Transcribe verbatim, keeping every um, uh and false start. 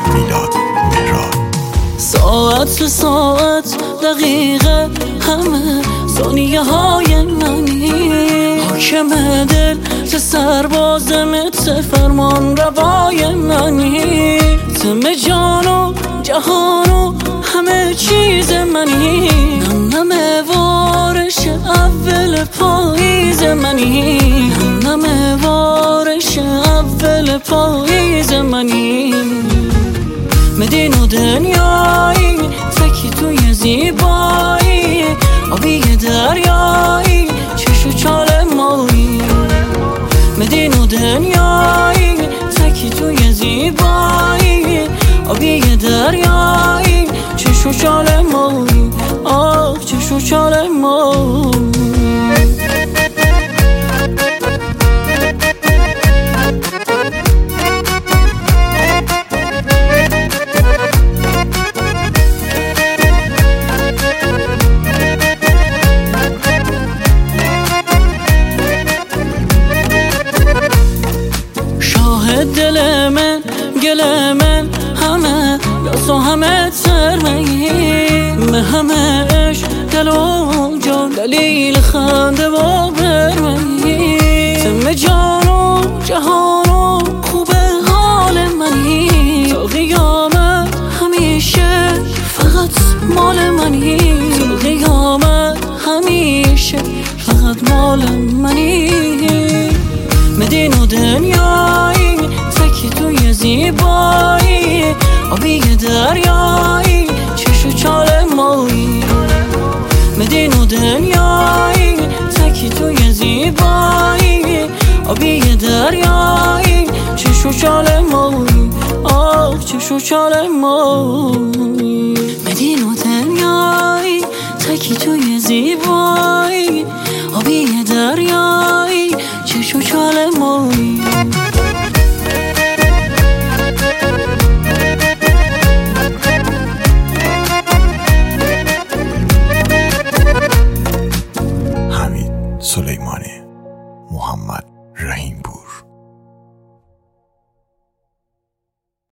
میلاد مهراد. ساعت به ساعت دقیقه همه ثانیه های منی، حاکم دل چه سرباز مثل فرمان روای منی، تم جان و جهان و همه چیز منی، نم نم وارش اول پاییز منی، نم نم وارش اول پاییز منی. مدین و دنیایی تکی توی زیبایی، آبی دریایی چش و چال مایی. مدین و دنیایی تکی توی زیبایی، آبی دریایی چش و چال مایی. آه چش و چال مایی. دل من گل من همه یاسو همه سرمایی، به همه عشق دل و جان دلیل خنده و برمایی، تم جان و جهان و خوب حال منی، تا قیامت همیشه فقط مال منی، تا قیامت همیشه فقط مال منی. مدین و دنیایی تکی توی زیبایی، آبی دریایی چش و چال مایی. مدین و دنیایی تکی توی زیبایی، آبی دریایی چش و چال مایی. آه چش و چال مایی. مدین و دنیایی تکی توی زیبایی،